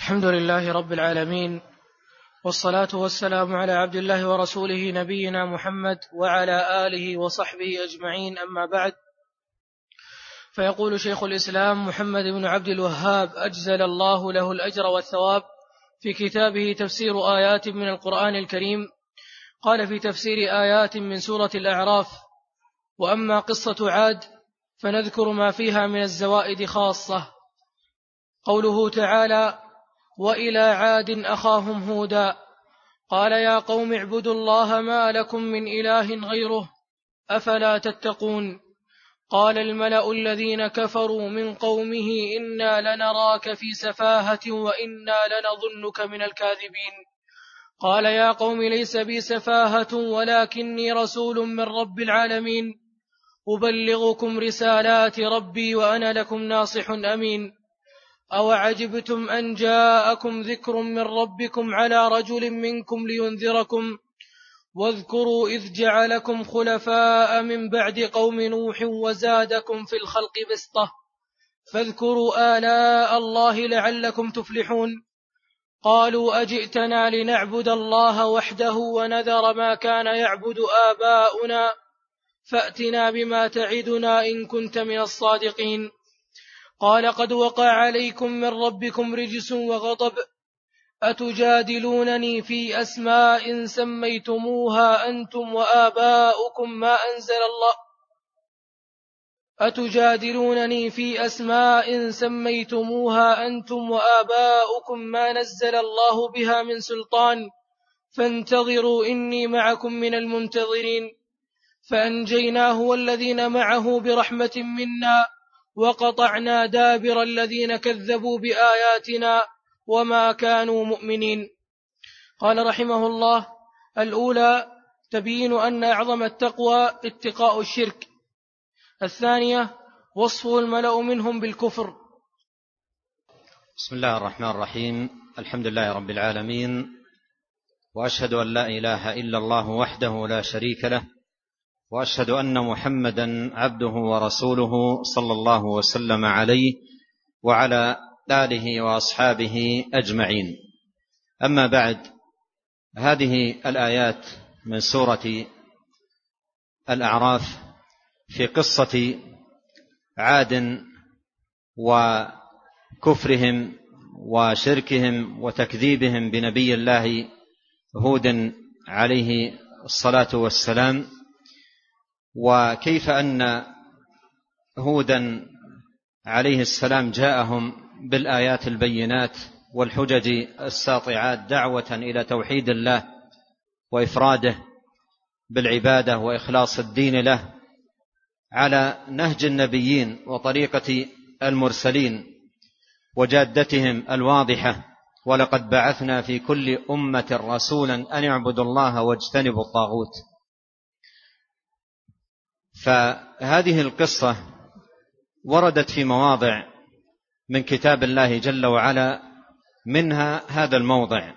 الحمد لله رب العالمين، والصلاة والسلام على عبد الله ورسوله نبينا محمد وعلى آله وصحبه أجمعين، أما بعد. فيقول شيخ الإسلام محمد بن عبد الوهاب أجزل الله له الأجر والثواب في كتابه تفسير آيات من القرآن الكريم، قال في تفسير آيات من سورة الأعراف: وأما قصة عاد فنذكر ما فيها من الزوائد خاصة. قوله تعالى: وإلى عاد أخاهم هودا قال يا قوم اعبدوا الله ما لكم من إله غيره أفلا تتقون. قال الملأ الذين كفروا من قومه إنا لنراك في سفاهة وإنا لنظنك من الكاذبين. قال يا قوم ليس بي سفاهة ولكني رسول من رب العالمين أبلغكم رسالات ربي وأنا لكم ناصح أمين. أوعجبتم أن جاءكم ذكر من ربكم على رجل منكم لينذركم واذكروا إذ جعلكم خلفاء من بعد قوم نوح وزادكم في الخلق بسطة فاذكروا آلاء الله لعلكم تفلحون. قالوا أجئتنا لنعبد الله وحده ونذر ما كان يعبد آباؤنا فأتنا بما تعدنا إن كنت من الصادقين. قال قد وقع عليكم من ربكم رجس وغضب أتجادلونني في أسماء سميتموها أنتم وآباؤكم ما نزل الله بها من سلطان فانتظروا إني معكم من المنتظرين. فأنجيناه والذين معه برحمة منا وقطعنا دابر الذين كذبوا بآياتنا وما كانوا مؤمنين. قال رحمه الله: الأولى تبيين أن أعظم التقوى اتقاء الشرك. الثانية وصف الملأ منهم بالكفر. بسم الله الرحمن الرحيم. الحمد لله رب العالمين، وأشهد أن لا إله إلا الله وحده لا شريك له، وأشهد أن محمدا عبده ورسوله صلى الله وسلم عليه وعلى آله وأصحابه أجمعين. أما بعد، هذه الآيات من سورة الأعراف في قصة عاد وكفرهم وشركهم وتكذيبهم بنبي الله هود عليه الصلاة والسلام، وكيف أن هودا عليه السلام جاءهم بالآيات البينات والحجج الساطعات دعوة إلى توحيد الله وإفراده بالعبادة وإخلاص الدين له على نهج النبيين وطريقة المرسلين وجادتهم الواضحة: ولقد بعثنا في كل أمة رسولا أن اعبدوا الله واجتنبوا الطاغوت. فهذه القصة وردت في مواضع من كتاب الله جل وعلا، منها هذا الموضع: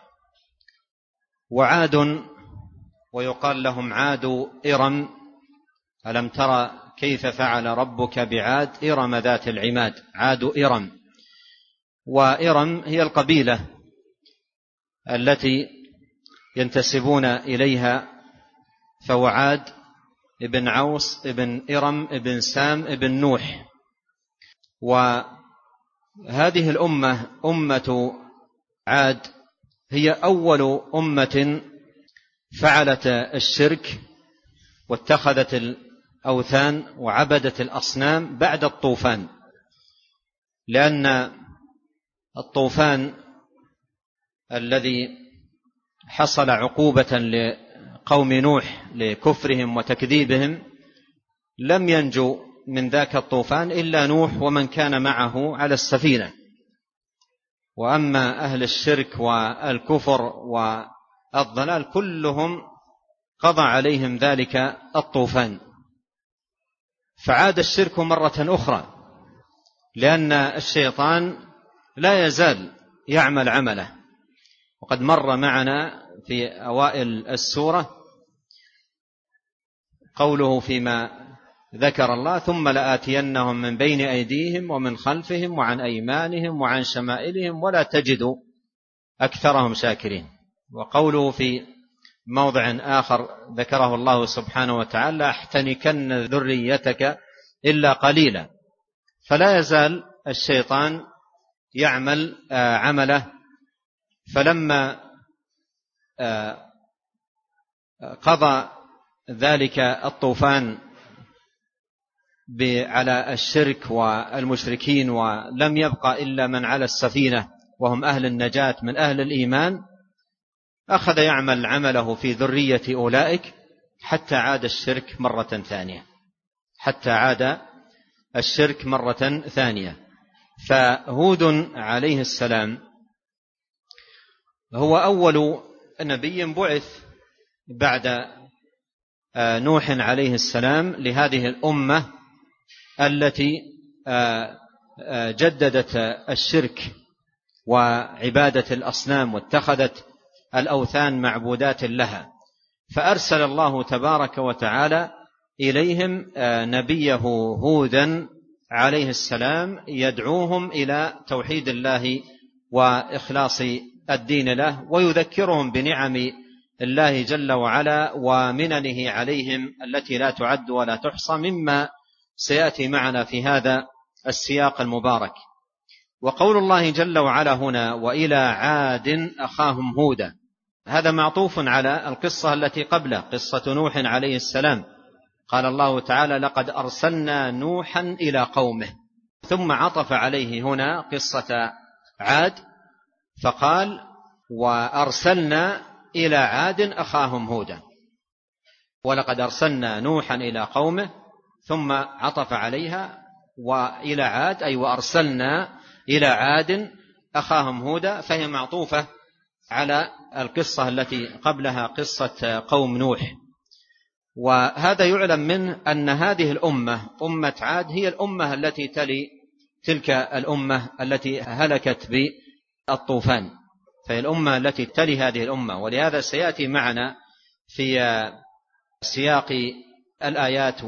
وعاد ويقال لهم عاد إرم، ألم ترى كيف فعل ربك بعاد إرم ذات العماد. عاد إرم، وإرم هي القبيلة التي ينتسبون إليها، فوعاد ابن عوس ابن إرم ابن سام ابن نوح. وهذه الأمة أمة عاد هي أول أمة فعلت الشرك واتخذت الأوثان وعبدت الأصنام بعد الطوفان، لأن الطوفان الذي حصل عقوبة لقوم نوح لكفرهم وتكذيبهم لم ينجو من ذاك الطوفان إلا نوح ومن كان معه على السفينة، وأما أهل الشرك والكفر والضلال كلهم قضى عليهم ذلك الطوفان. فعاد الشرك مرة أخرى، لأن الشيطان لا يزال يعمل عمله، وقد مر معنا في أوائل السورة قوله فيما ذكر الله: ثم لآتينهم من بين أيديهم ومن خلفهم وعن أيمانهم وعن شمائلهم ولا تجد أكثرهم شاكرين. وقوله في موضع آخر ذكره الله سبحانه وتعالى: احتنكن ذريتك إلا قليلا. فلا يزال الشيطان يعمل عمله. فلما قضى ذلك الطوفان على الشرك والمشركين ولم يبقى إلا من على السفينة وهم أهل النجاة من أهل الإيمان، أخذ يعمل عمله في ذرية أولئك حتى عاد الشرك مرة ثانية. فهود عليه السلام هو أول نبي بعث بعد نوح عليه السلام لهذه الأمة التي جددت الشرك وعبادة الأصنام واتخذت الأوثان معبودات لها. فأرسل الله تبارك وتعالى إليهم نبيه هودا عليه السلام يدعوهم إلى توحيد الله وإخلاص الدين له، ويذكرهم بنعم الله جل وعلا ومننه عليهم التي لا تعد ولا تحصى، مما سيأتي معنا في هذا السياق المبارك. وقول الله جل وعلا هنا: وإلى عاد أخاهم هودا، هذا معطوف على القصة التي قبله، قصة نوح عليه السلام. قال الله تعالى: لقد أرسلنا نوحا إلى قومه، ثم عطف عليه هنا قصة عاد فقال: وأرسلنا إلى عاد أخاهم هودا. ولقد أرسلنا نوحا إلى قومه ثم عطف عليها وإلى عاد، أي وأرسلنا إلى عاد أخاهم هودا، فهي معطوفة على القصة التي قبلها قصة قوم نوح. وهذا يعلم منه أن هذه الأمة أمة عاد هي الأمة التي تلي تلك الأمة التي هلكت بالطوفان، فهي الأمة التي تلي هذه الأمة. ولهذا سيأتي معنا في سياق الآيات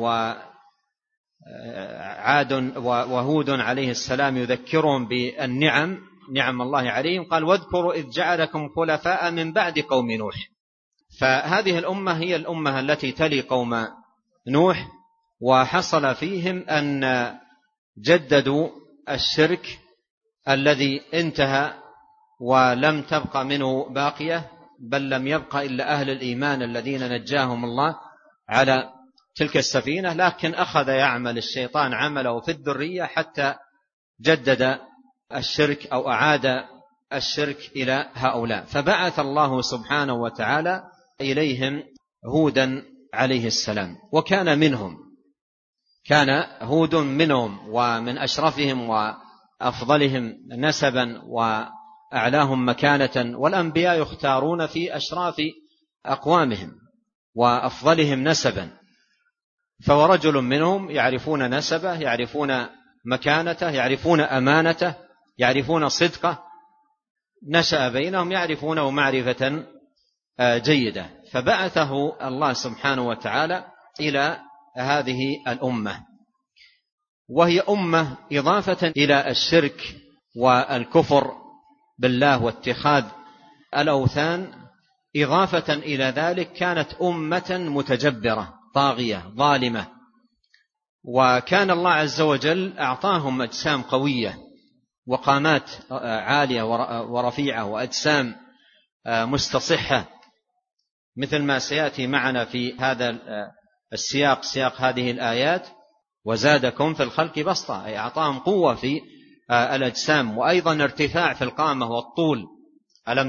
وعاد وهود عليه السلام يذكرهم بالنعم، نعم الله عليهم. قال: واذكروا إذ جعلكم خلفاء من بعد قوم نوح. فهذه الأمة هي الأمة التي تلي قوم نوح، وحصل فيهم أن جددوا الشرك الذي انتهى ولم تبق منه باقية، بل لم يبق إلا أهل الإيمان الذين نجاهم الله على تلك السفينة. لكن أخذ يعمل الشيطان عمله في الذرية حتى جدد الشرك أو أعاد الشرك إلى هؤلاء. فبعث الله سبحانه وتعالى إليهم هودا عليه السلام، وكان منهم، كان هود منهم ومن أشرفهم وأفضلهم نسبا وأعلاهم مكانة. والأنبياء يختارون في أشراف أقوامهم وأفضلهم نسبا. فورجل منهم يعرفون نسبه، يعرفون مكانته، يعرفون أمانته، يعرفون صدقه، نشأ بينهم يعرفونه معرفة جيدة. فبعثه الله سبحانه وتعالى إلى هذه الأمة، وهي أمة إضافة إلى الشرك والكفر بالله واتخاذ الأوثان، إضافة إلى ذلك كانت أمة متجبرة طاغية ظالمة. وكان الله عز وجل أعطاهم أجسام قوية وقامات عالية ورفيعة وأجسام مستصحة، مثل ما سيأتي معنا في هذا السياق، سياق هذه الآيات: وزادكم في الخلق بسطة، أي أعطاهم قوة في الأجسام، وأيضا ارتفاع في القامة والطول. ألم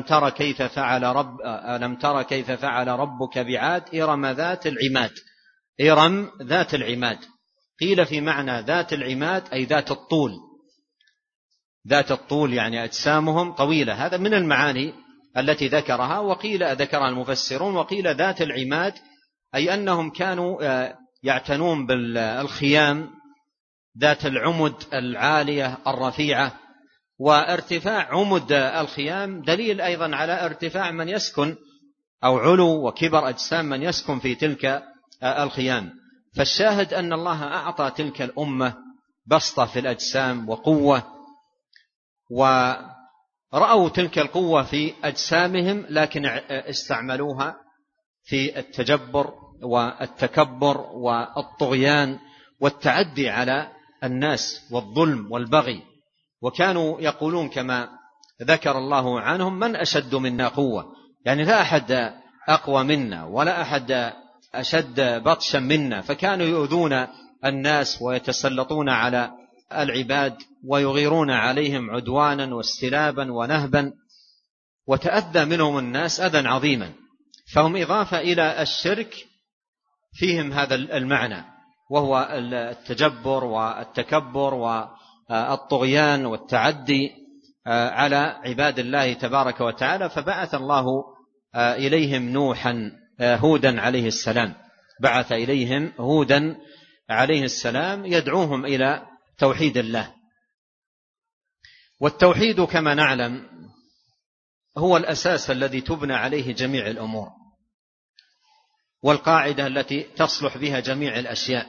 تر كيف فعل ربك بعاد إرم ذات العماد. إرم ذات العماد، قيل في معنى ذات العماد أي ذات الطول، ذات الطول يعني أجسامهم طويلة. هذا من المعاني التي ذكرها، ذكرها المفسرون. وقيل ذات العماد أي أنهم كانوا يعتنون بالخيام ذات العمد العالية الرفيعة. وارتفاع عمد الخيام دليل أيضا على ارتفاع من يسكن أو علو وكبر أجسام من يسكن في تلك الخيام. فالشاهد أن الله أعطى تلك الأمة بسطة في الأجسام وقوة، رأوا تلك القوة في أجسامهم لكن استعملوها في التجبر والتكبر والطغيان والتعدي على الناس والظلم والبغي. وكانوا يقولون كما ذكر الله عنهم: من أشد منا قوة، يعني لا أحد أقوى منا ولا أحد أشد بطشا منا. فكانوا يؤذون الناس ويتسلطون على العباد ويغيرون عليهم عدوانا واستلابا ونهبا، وتأذى منهم الناس أذى عظيما. فهم إضافة إلى الشرك فيهم هذا المعنى، وهو التجبر والتكبر والطغيان والتعدي على عباد الله تبارك وتعالى. فبعث الله إليهم هودا عليه السلام، بعث إليهم هودا عليه السلام يدعوهم إلى توحيد الله. والتوحيد كما نعلم هو الأساس الذي تبنى عليه جميع الأمور، والقاعدة التي تصلح بها جميع الأشياء.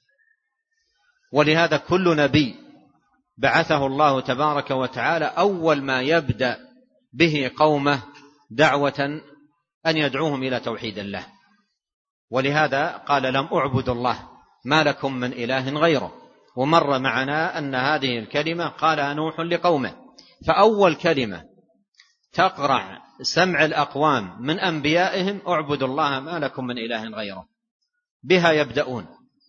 ولهذا كل نبي بعثه الله تبارك وتعالى أول ما يبدأ به قومه دعوة أن يدعوهم إلى توحيد الله. ولهذا قال: لم أعبد الله ما لكم من إله غيره. ومر معنا أن هذه الكلمة قالها نوح لقومه، فأول كلمة تقرع سمع الأقوام من أنبيائهم: اعبدوا الله ما لكم من إله غيره. بها يبدأون،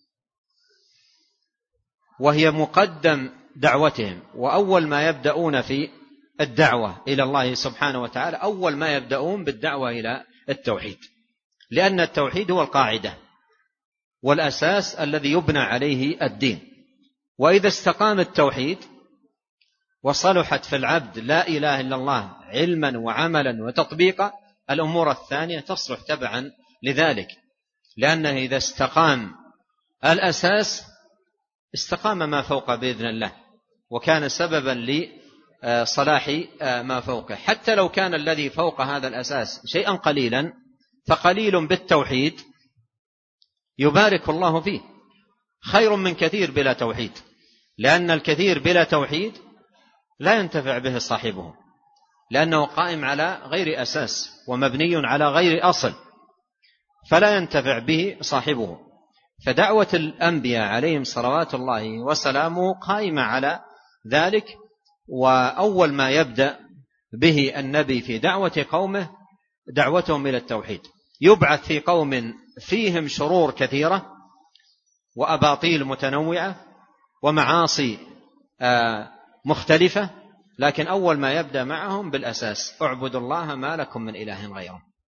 وهي مقدم دعوتهم. وأول ما يبدأون في الدعوة إلى الله سبحانه وتعالى، أول ما يبدأون بالدعوة إلى التوحيد، لأن التوحيد هو القاعدة والأساس الذي يبنى عليه الدين. وإذا استقام التوحيد وصلحت في العبد لا إله إلا الله علما وعملا وتطبيقا، الأمور الثانية تصلح تبعا لذلك، لأنه إذا استقام الأساس استقام ما فوق بإذن الله، وكان سببا لصلاح ما فوقه. حتى لو كان الذي فوق هذا الأساس شيئا قليلا، فقليل بالتوحيد يبارك الله فيه خير من كثير بلا توحيد، لأن الكثير بلا توحيد لا ينتفع به صاحبه، لأنه قائم على غير أساس ومبني على غير أصل، فلا ينتفع به صاحبه. فدعوة الأنبياء عليهم صلوات الله وسلامه قائمة على ذلك. وأول ما يبدأ به النبي في دعوة قومه دعوتهم إلى التوحيد. يبعث في قوم فيهم شرور كثيرة وأباطيل متنوعة ومعاصي مختلفة، لكن أول ما يبدأ معهم بالأساس: اعبدوا الله ما لكم من إله غيره.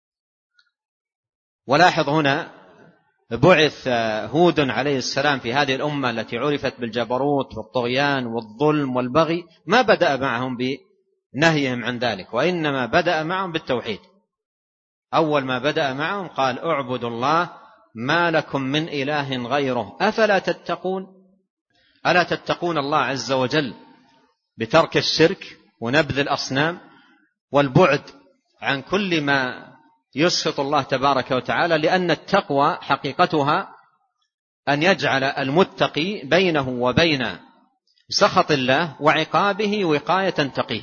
ولاحظ هنا بعث هود عليه السلام في هذه الأمة التي عرفت بالجبروت والطغيان والظلم والبغي، ما بدأ معهم بنهيهم عن ذلك، وإنما بدأ معهم بالتوحيد. أول ما بدأ معهم قال: اعبدوا الله ما لكم من إله غيره أفلا تتقون. ألا تتقون الله عز وجل بترك الشرك ونبذ الأصنام والبعد عن كل ما يسخط الله تبارك وتعالى؟ لأن التقوى حقيقتها أن يجعل المتقي بينه وبين سخط الله وعقابه وقاية تقيه.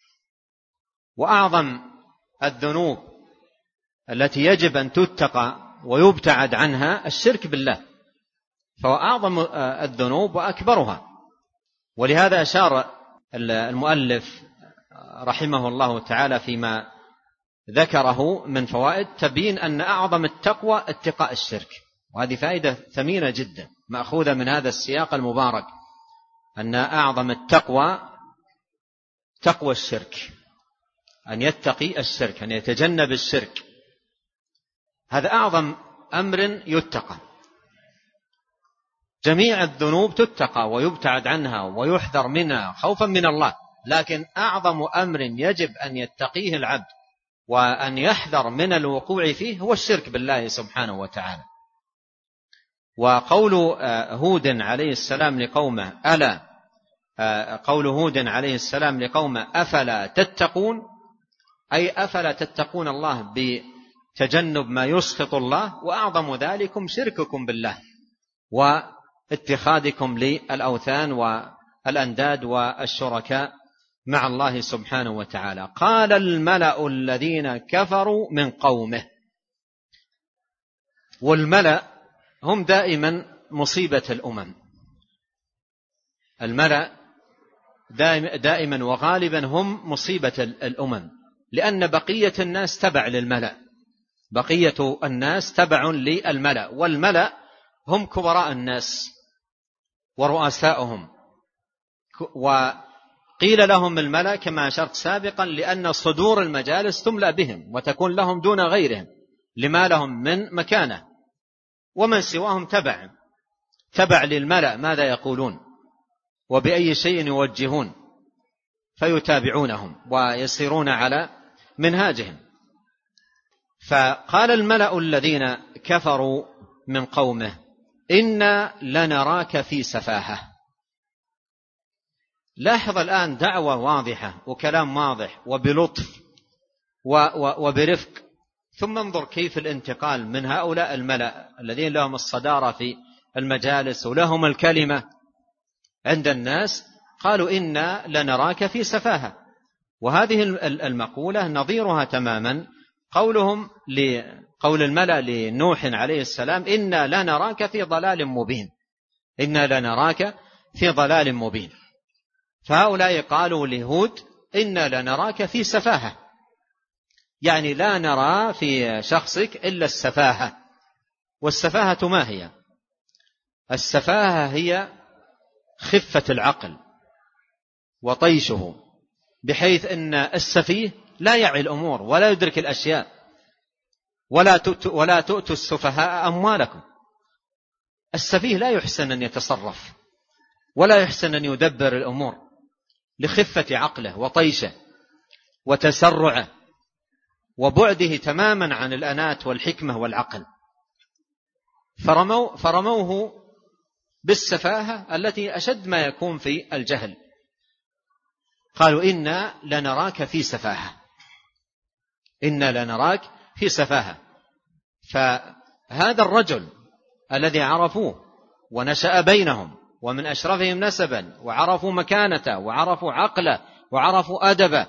وأعظم الذنوب التي يجب أن تتقى ويبتعد عنها الشرك بالله، فهو أعظم الذنوب وأكبرها. ولهذا أشار المؤلف رحمه الله تعالى فيما ذكره من فوائد تبين أن أعظم التقوى اتقاء الشرك. وهذه فائدة ثمينة جدا مأخوذة من هذا السياق المبارك، أن أعظم التقوى تقوى الشرك، أن يتقي الشرك، أن يتجنب الشرك. هذا أعظم أمر يتقى. جميع الذنوب تتقى ويبتعد عنها ويحذر منها خوفا من الله، لكن أعظم أمر يجب أن يتقيه العبد وأن يحذر من الوقوع فيه هو الشرك بالله سبحانه وتعالى. وقول هود عليه السلام لقومه قول هود عليه السلام لقومه أفلا تتقون، أي أفلا تتقون الله بتجنب ما يسخط الله، وأعظم ذلكم شرككم بالله واتخاذكم للأوثان والأنداد والشركاء مع الله سبحانه وتعالى. قال الملأ الذين كفروا من قومه. والملأ هم دائما مصيبة الأمم. الملأ دائما وغالبا هم مصيبة الأمم، لأن بقية الناس تبع للملأ، بقية الناس تبع للملأ، والملأ هم كبراء الناس ورؤساؤهم. وقيل لهم الملأ كما أشرت سابقا لأن صدور المجالس تملأ بهم وتكون لهم دون غيرهم لما لهم من مكانة، ومن سواهم تبع للملأ ماذا يقولون وبأي شيء يوجهون، فيتابعونهم ويسيرون على منهاجهم. فقال الملأ الذين كفروا من قومه إنا لنراك في سفاهة. لاحظ الآن دعوة واضحة وكلام واضح وبلطف وبرفق، ثم انظر كيف الانتقال من هؤلاء الملأ الذين لهم الصدارة في المجالس ولهم الكلمة عند الناس، قالوا إنا لنراك في سفاهة. وهذه المقولة نظيرها تماما قول الملأ لنوح عليه السلام إنا لنراك في ضلال مبين، إنا لنراك في ضلال مبين. فهؤلاء قالوا لهود إنا لنراك في سفاهة، يعني لا نرى في شخصك إلا السفاهة. والسفاهة ما هي؟ السفاهة هي خفة العقل وطيشه، بحيث أن السفيه لا يعي الأمور ولا يدرك الأشياء. ولا تؤتوا السفهاء أموالكم. السفيه لا يحسن أن يتصرف ولا يحسن أن يدبر الأمور لخفة عقله وطيشه وتسرعه وبعده تماما عن الأنات والحكمة والعقل. فرموه بالسفاهة التي أشد ما يكون في الجهل. قالوا إنا لنراك في سفاهة، إنا لنراك في سفاهة. فهذا الرجل الذي عرفوه ونشأ بينهم ومن أشرفهم نسبا وعرفوا مكانته وعرفوا عقله وعرفوا أدبه،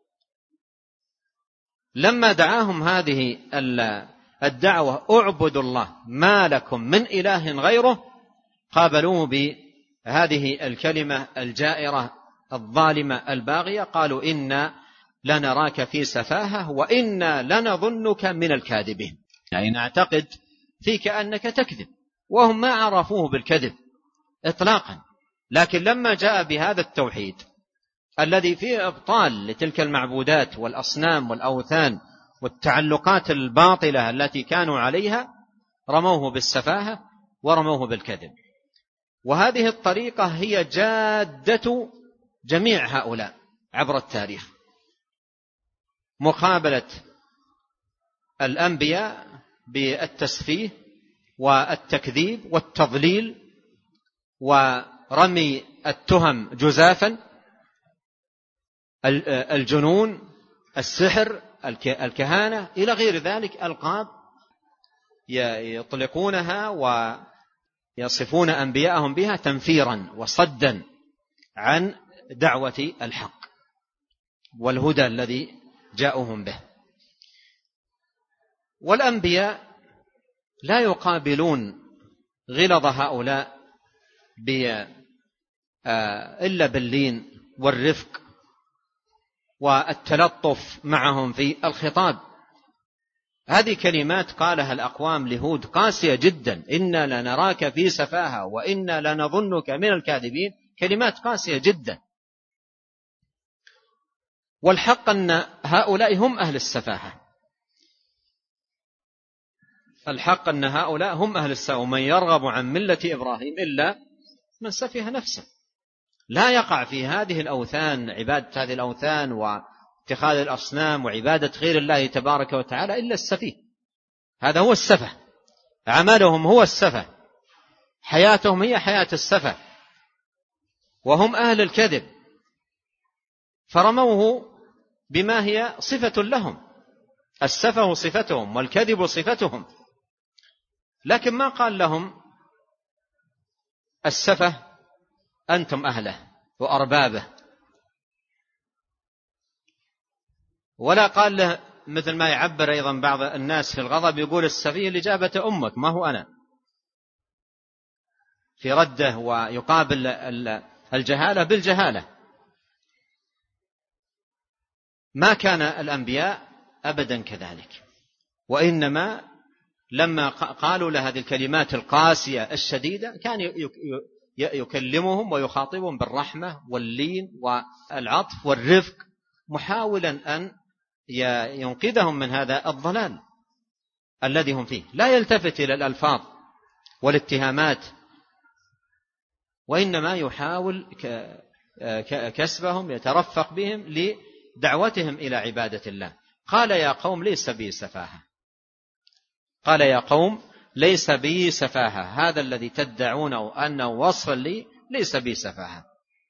لما دعاهم هذه الدعوة اعبدوا الله ما لكم من إله غيره، قابلوه بهذه الكلمة الجائرة الظالمة الباغية. قالوا إنا لنراك في سفاهة وإنا لنظنك من الكاذبين، يعني نعتقد فيك أنك تكذب. وهم ما عرفوه بالكذب إطلاقا، لكن لما جاء بهذا التوحيد الذي فيه إبطال لتلك المعبودات والأصنام والأوثان والتعلقات الباطلة التي كانوا عليها، رموه بالسفاهة ورموه بالكذب. وهذه الطريقة هي جادة جميع هؤلاء عبر التاريخ، مقابلة الأنبياء بالتسفيه والتكذيب والتضليل ورمي التهم جزافا، الجنون، السحر، الكهانة إلى غير ذلك ألقاب يطلقونها ويصفون أنبياءهم بها تنفيرا وصدا عن دعوة الحق والهدى الذي جاءوهم به. والأنبياء لا يقابلون غلظ هؤلاء إلا باللين والرفق والتلطف معهم في الخطاب. هذه كلمات قالها الأقوام لهود قاسية جدا، إنا لنراك في سفاهة وإنا لنظنك من الكاذبين، كلمات قاسية جدا. والحق أن هؤلاء هم أهل السفاهة، الحق أن هؤلاء هم أهل السفاهة. ومن يرغب عن ملة إبراهيم إلا من سفه نفسه. لا يقع في هذه الأوثان، عبادة هذه الأوثان واتخاذ الأصنام وعبادة غير الله تبارك وتعالى إلا السفيه. هذا هو السفه، عملهم هو السفه، حياتهم هي حياة السفه، وهم أهل الكذب، فرموه بما هي صفة لهم. السفه صفتهم والكذب صفتهم، لكن ما قال لهم السفه أنتم أهله وأربابه، ولا قال له مثل ما يعبر أيضا بعض الناس في الغضب، يقول السفيه اللي جابته أمك ما هو أنا، في رده ويقابل الجهالة بالجهالة. ما كان الأنبياء أبدا كذلك، وإنما لما قالوا له هذه الكلمات القاسية الشديدة كان يكلمهم ويخاطبهم بالرحمة واللين والعطف والرفق، محاولا أن ينقذهم من هذا الضلال الذي هم فيه. لا يلتفت إلى الألفاظ والاتهامات، وإنما يحاول كسبهم، يترفق بهم لدعوتهم إلى عبادة الله. قال يا قوم ليس بي سفاهة، قال يا قوم ليس بي سفاهة، هذا الذي تدعونه أنه وصف لي ليس بي سفاهة،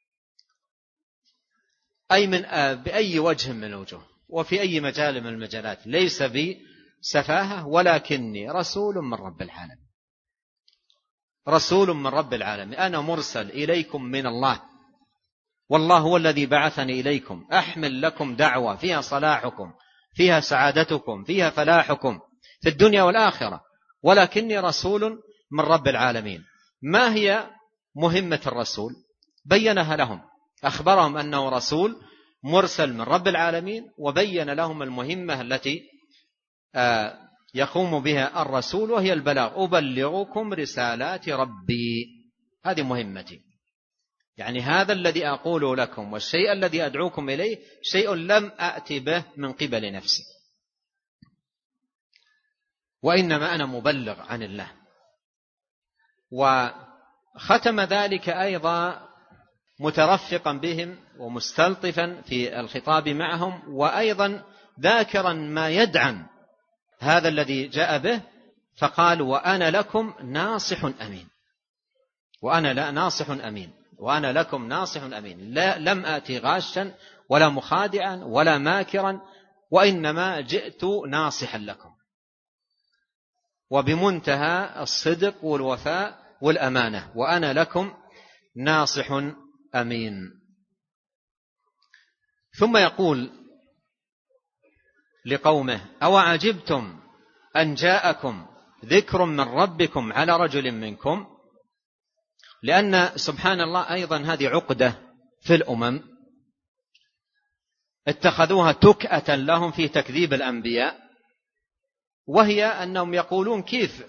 أي بأي وجه من الوجوه وفي أي مجال من المجالات ليس بي سفاهة، ولكني رسول من رب العالمين، رسول من رب العالمين، أنا مرسل إليكم من الله، والله هو الذي بعثني إليكم، أحمل لكم دعوة فيها صلاحكم، فيها سعادتكم، فيها فلاحكم في الدنيا والآخرة، ولكني رسول من رب العالمين. ما هي مهمة الرسول؟ بينها لهم، أخبرهم أنه رسول مرسل من رب العالمين، وبين لهم المهمة التي يقوم بها الرسول، وهي البلاغ، أبلغكم رسالات ربي، هذه مهمتي، يعني هذا الذي أقول لكم والشيء الذي أدعوكم إليه شيء لم أأتي به من قبل نفسي، وإنما أنا مبلغ عن الله. وختم ذلك أيضا مترفقا بهم ومستلطفا في الخطاب معهم، وأيضا ذاكرا ما يدعم هذا الذي جاء به، فقال وأنا لكم ناصح أمين، وأنا ناصح أمين، وأنا لكم ناصح أمين، لم آتي غاشا ولا مخادعا ولا ماكرا، وإنما جئت ناصحا لكم، وبمنتهى الصدق والوفاء والأمانة، وأنا لكم ناصح أمين. ثم يقول لقومه أو عجبتم أن جاءكم ذكر من ربكم على رجل منكم، لأن سبحان الله أيضا هذه عقدة في الأمم اتخذوها تكأة لهم في تكذيب الأنبياء، وهي أنهم يقولون كيف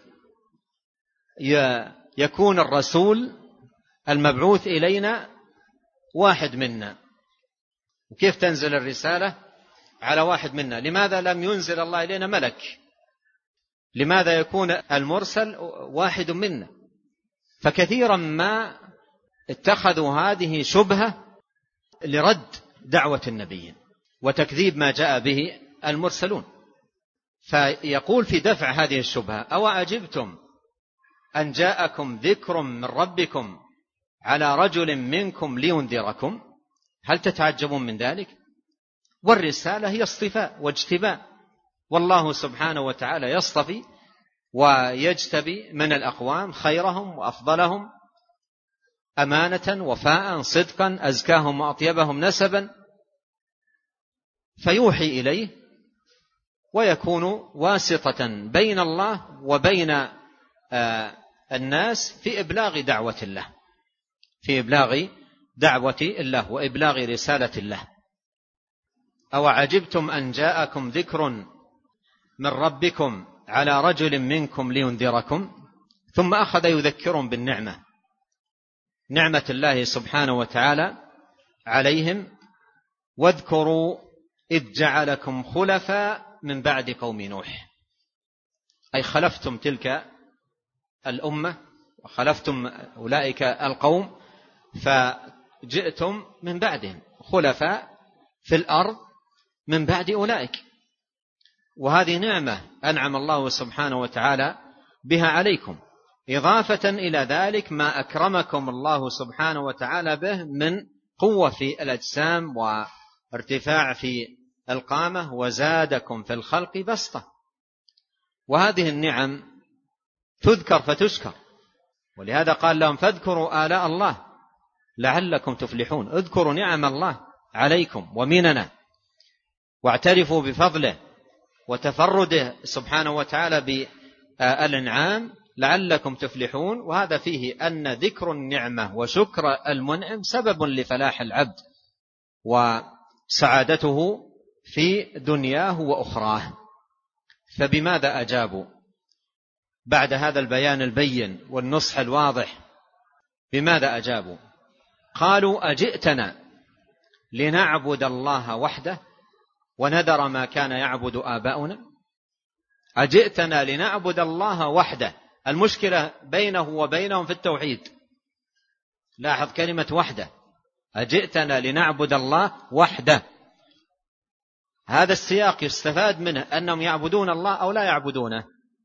يكون الرسول المبعوث إلينا واحد منا، وكيف تنزل الرسالة على واحد منا؟ لماذا لم ينزل الله إلينا ملك؟ لماذا يكون المرسل واحد منا؟ فكثيرا ما اتخذوا هذه شبهة لرد دعوة النبيين وتكذيب ما جاء به المرسلون. فيقول في دفع هذه الشبهة أو أعجبتم أن جاءكم ذكر من ربكم على رجل منكم لينذركم، هل تتعجبون من ذلك؟ والرسالة هي اصطفاء واجتباء، والله سبحانه وتعالى يصطفي ويجتبي من الأقوام خيرهم وأفضلهم أمانة وفاء صدقا، أزكاهم وأطيبهم نسبا، فيوحي إليه ويكون واسطة بين الله وبين الناس في إبلاغ دعوة الله، في إبلاغ دعوة الله وإبلاغ رسالة الله. أو عجبتم أن جاءكم ذكر من ربكم على رجل منكم لينذركم، ثم أخذ يذكرهم بالنعمة، نعمة الله سبحانه وتعالى عليهم، واذكروا إذ جعلكم خلفاء من بعد قوم نوح، أي خلفتم تلك الأمة وخلفتم أولئك القوم، فجئتم من بعدهم خلفاء في الأرض من بعد أولئك، وهذه نعمة أنعم الله سبحانه وتعالى بها عليكم، إضافة إلى ذلك ما أكرمكم الله سبحانه وتعالى به من قوة في الأجسام وارتفاع في القامة، وزادكم في الخلق بسطة. وهذه النعم تذكر فتشكر، ولهذا قال لهم فاذكروا آلاء الله لعلكم تفلحون، اذكروا نعم الله عليكم ومننا، واعترفوا بفضله وتفرده سبحانه وتعالى بالإنعام لعلكم تفلحون. وهذا فيه أن ذكر النعمة وشكر المنعم سبب لفلاح العبد وسعادته في دنياه وأخراه. فبماذا أجابوا بعد هذا البيان البين والنصح الواضح؟ بماذا أجابوا؟ قالوا أجئتنا لنعبد الله وحده ونذر ما كان يعبد آباؤنا. أجئتنا لنعبد الله وحده، المشكلة بينه وبينهم في التوحيد. لاحظ كلمة وحده، أجئتنا لنعبد الله وحده. هذا السياق يستفاد منه أنهم يعبدون الله أو لا يعبدونه.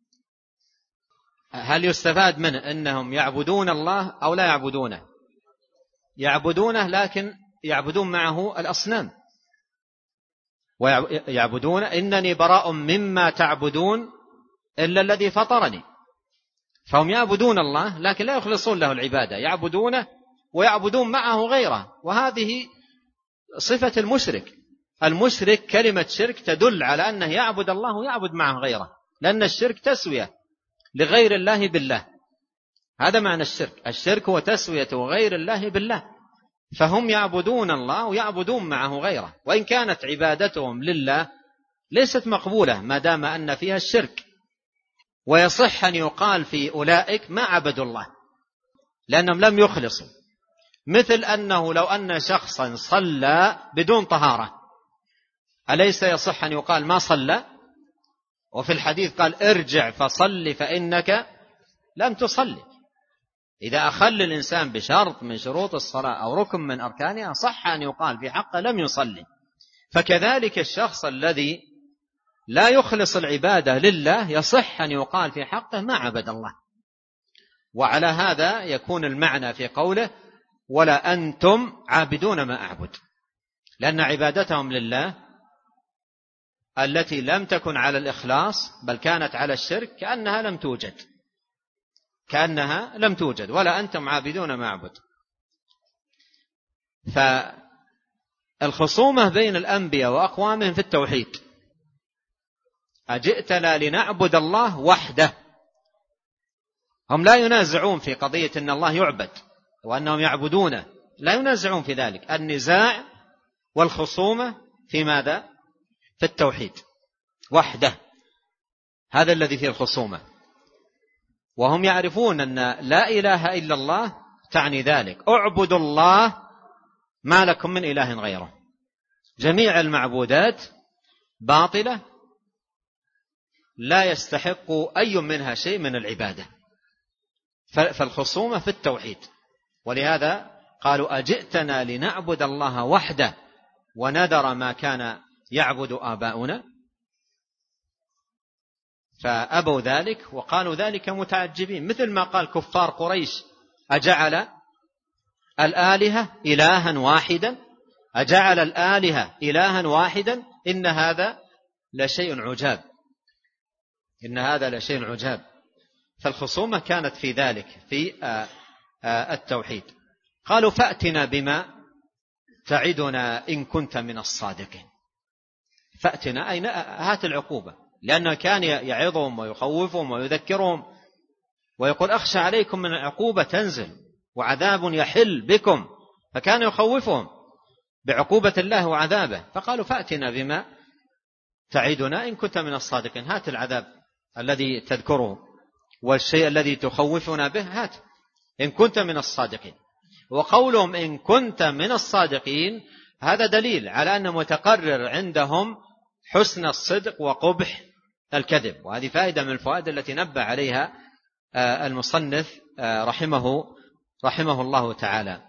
هل يستفاد منه أنهم يعبدون الله أو لا يعبدونه؟ يعبدونه، لكن يعبدون معه الأصنام، ويعبدون إنني براء مما تعبدون إلا الذي فطرني. فهم يعبدون الله لكن لا يخلصون له العبادة، يعبدونه ويعبدون معه غيره. وهذه صفة المشرك. المشرك كلمة شرك تدل على أنه يعبد الله ويعبد معه غيره، لأن الشرك تسوية لغير الله بالله. هذا معنى الشرك. الشرك هو تسوية غير الله بالله. فهم يعبدون الله ويعبدون معه غيره، وإن كانت عبادتهم لله ليست مقبولة ما دام أن فيها الشرك. ويصح أن يقال في أولئك ما عبدوا الله لأنهم لم يخلصوا. مثل أنه لو أن شخصا صلى بدون طهارة، أليس يصح أن يقال ما صلى؟ وفي الحديث قال ارجع فصل فإنك لم تصلي. إذا أخل الإنسان بشرط من شروط الصلاة أو ركن من أركانها صح أن يقال في حقه لم يصلي. فكذلك الشخص الذي لا يخلص العبادة لله يصح أن يقال في حقه ما عبد الله. وعلى هذا يكون المعنى في قوله ولا أنتم عابدون ما أعبد، لأن عبادتهم لله التي لم تكن على الإخلاص بل كانت على الشرك كأنها لم توجد. ولا أنتم عابدون ما أعبد. فالخصومة بين الأنبياء وأقوامهم في التوحيد. أجئتنا لنعبد الله وحده. هم لا ينازعون في قضية أن الله يعبد وأنهم يعبدونه، لا ينازعون في ذلك. النزاع والخصومة في ماذا؟ في التوحيد وحده، هذا الذي فيه الخصومة. وهم يعرفون أن لا إله إلا الله تعني ذلك، اعبدوا الله ما لكم من إله غيره. جميع المعبودات باطلة لا يستحق أي منها شيء من العبادة. فالخصومة في التوحيد. ولهذا قالوا أجئتنا لنعبد الله وحده ونذر ما كان يعبد آباؤنا. فأبوا ذلك وقالوا ذلك متعجبين، مثل ما قال كفار قريش أجعل الآلهة إلها واحدا، أجعل الآلهة إلها واحدا إن هذا لشيء عجاب، إن هذا لشيء عجاب. فالخصومة كانت في ذلك في التوحيد. قالوا فأتنا بما تعدنا إن كنت من الصادقين. فأتنا أين هات العقوبة، لأنه كان يعظهم ويخوفهم ويذكرهم ويقول أخشى عليكم من العقوبة تنزل وعذاب يحل بكم، فكان يخوفهم بعقوبة الله وعذابه. فقالوا فأتنا بما تعدنا إن كنت من الصادقين، هات العذاب الذي تذكره والشيء الذي تخوفنا به هات إن كنت من الصادقين. وقولهم إن كنت من الصادقين هذا دليل على أن متقرر عندهم حسن الصدق وقبح الكذب. وهذه فائدة من الفوائد التي نبه عليها المصنف رحمه الله تعالى.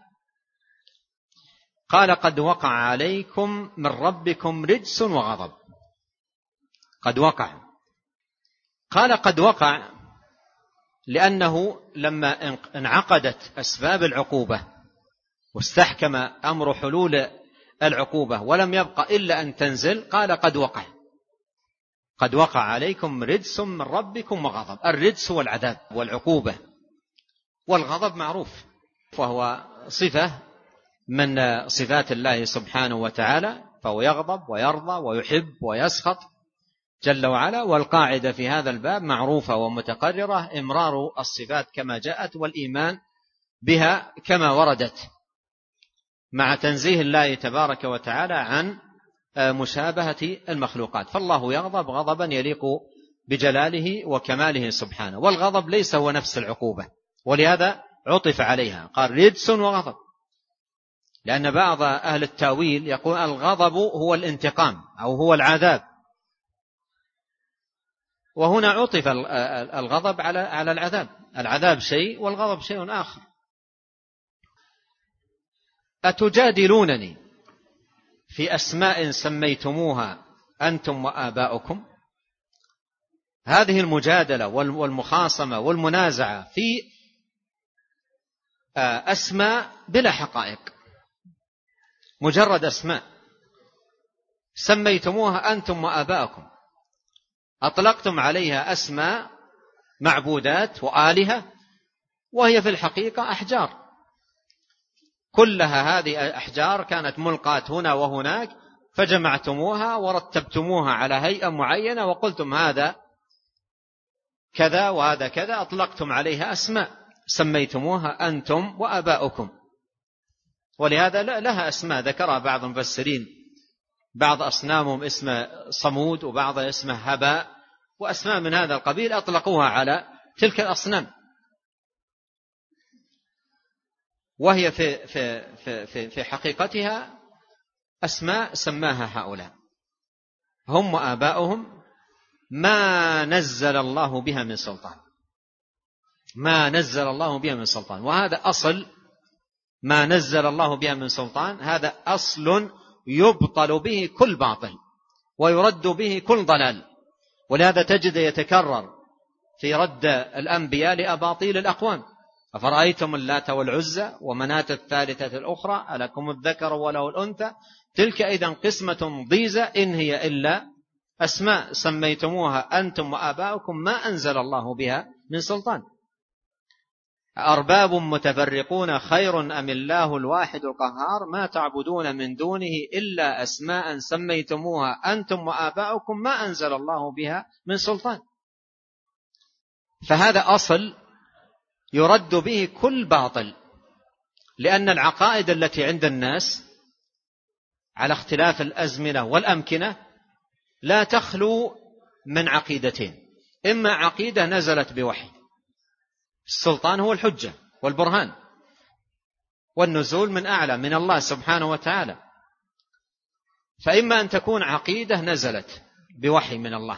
قال قد وقع عليكم من ربكم رجس وغضب. قد وقع، قال قد وقع لأنه لما انعقدت أسباب العقوبة واستحكم أمر حلول العقوبة ولم يبقى إلا أن تنزل قال قد وقع. قد وقع عليكم رجس من ربكم وغضب. الرجس هو العذاب والعقوبة، والغضب معروف وهو صفة من صفات الله سبحانه وتعالى فهو يغضب ويرضى ويحب ويسخط جل وعلا. والقاعدة في هذا الباب معروفة ومتقررة: إمرار الصفات كما جاءت والإيمان بها كما وردت، مع تنزيه الله تبارك وتعالى عن مشابهة المخلوقات. فالله يغضب غضبا يليق بجلاله وكماله سبحانه، والغضب ليس هو نفس العقوبة، ولهذا عطف عليها قال رجس وغضب، لأن بعض أهل التاويل يقول الغضب هو الانتقام أو هو العذاب، وهنا عطف الغضب على العذاب. العذاب شيء والغضب شيء آخر. أتجادلونني في أسماء سميتموها أنتم وآباؤكم. هذه المجادلة والمخاصمة والمنازعة في أسماء بلا حقائق، مجرد أسماء سميتموها أنتم وآباؤكم، أطلقتم عليها أسماء معبودات وآلهة، وهي في الحقيقة أحجار، كلها هذه أحجار كانت ملقاة هنا وهناك، فجمعتموها ورتبتموها على هيئة معينة وقلتم هذا كذا وهذا كذا، أطلقتم عليها أسماء سميتموها أنتم وآباؤكم. ولهذا لها أسماء ذكرها بعض المفسرين، بعض أصنامهم اسم صمود وبعض اسمه هباء، وأسماء من هذا القبيل أطلقوها على تلك الأصنام، وهي في حقيقتها أسماء سماها هؤلاء هم وآباؤهم ما نزل الله بها من سلطان، ما نزل الله بها من سلطان. وهذا أصل ما نزل الله بها من سلطان، هذا أصل يبطل به كل باطل ويرد به كل ضلال. ولهذا تجد يتكرر في رد الأنبياء لأباطيل الأقوام: أفرأيتم اللات والعزى ومناة الثالثة الأخرى ألكم الذكر وله الأنثى تلك إذا قسمة ضيزى إن هي إلا أسماء سميتموها أنتم وآباؤكم ما أنزل الله بها من سلطان. أرباب متفرقون خير أم الله الواحد القهار ما تعبدون من دونه إلا أسماء سميتموها أنتم وآباؤكم ما أنزل الله بها من سلطان. فهذا أصل يرد به كل باطل، لأن العقائد التي عند الناس على اختلاف الأزمنة والأمكنة لا تخلو من عقيدتين: إما عقيدة نزلت بوحي، السلطان هو الحجة والبرهان والنزول من أعلى من الله سبحانه وتعالى، فإما أن تكون عقيدة نزلت بوحي من الله،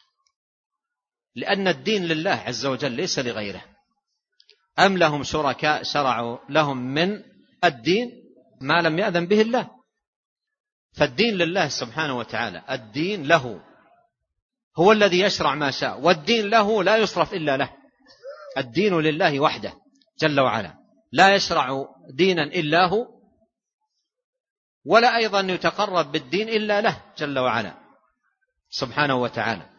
لأن الدين لله عز وجل ليس لغيره، أم لهم شركاء شرعوا لهم من الدين ما لم يأذن به الله. فالدين لله سبحانه وتعالى، الدين له، هو الذي يشرع ما شاء، والدين له لا يصرف إلا له. الدين لله وحده جل وعلا، لا يشرع دينا إلا هو، ولا أيضا يتقرب بالدين إلا له جل وعلا سبحانه وتعالى.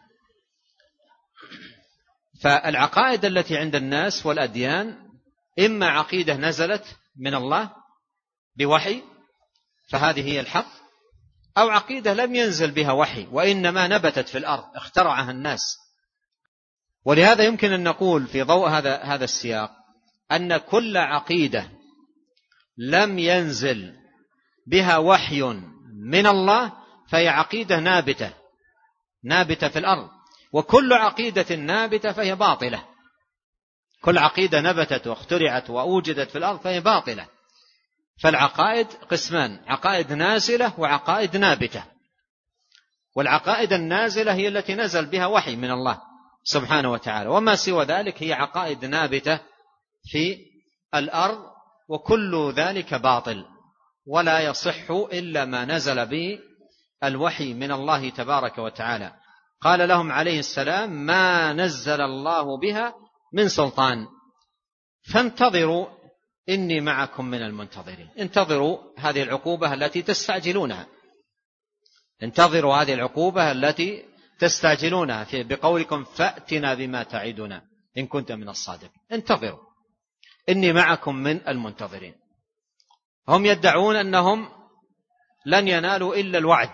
فالعقائد التي عند الناس والأديان إما عقيدة نزلت من الله بوحي فهذه هي الحق، أو عقيدة لم ينزل بها وحي وإنما نبتت في الأرض اخترعها الناس. ولهذا يمكن أن نقول في ضوء هذا السياق أن كل عقيدة لم ينزل بها وحي من الله فهي عقيدة نابتة في الأرض، وكل عقيدة نابتة فهي باطلة. كل عقيدة نبتت واخترعت وأوجدت في الأرض فهي باطلة. فالعقائد قسمان: عقائد نازلة وعقائد نابتة. والعقائد النازلة هي التي نزل بها وحي من الله سبحانه وتعالى، وما سوى ذلك هي عقائد نابتة في الأرض، وكل ذلك باطل ولا يصح إلا ما نزل به الوحي من الله تبارك وتعالى. قال لهم عليه السلام: ما نزل الله بها من سلطان فانتظروا إني معكم من المنتظرين. انتظروا هذه العقوبة التي تستعجلونها، انتظروا هذه العقوبة التي تستعجلونها بقولكم فأتنا بما تعدنا إن كنت من الصادقين. انتظروا إني معكم من المنتظرين. هم يدعون أنهم لن ينالوا إلا الوعد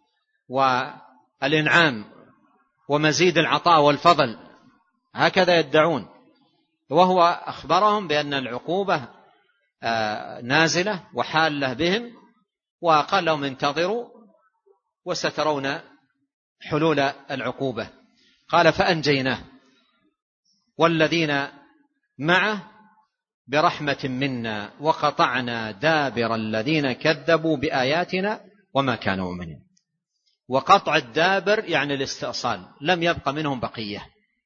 والإنعام ومزيد العطاء والفضل، هكذا يدعون، وهو أخبرهم بأن العقوبة نازلة وحالة بهم، وقال لهم انتظروا وسترون حلول العقوبة. قال فأنجيناه والذين معه برحمة منا وقطعنا دابر الذين كذبوا بآياتنا وما كانوا مؤمنين. وقطع الدابر يعني الاستئصال، لم يبق منهم بقية.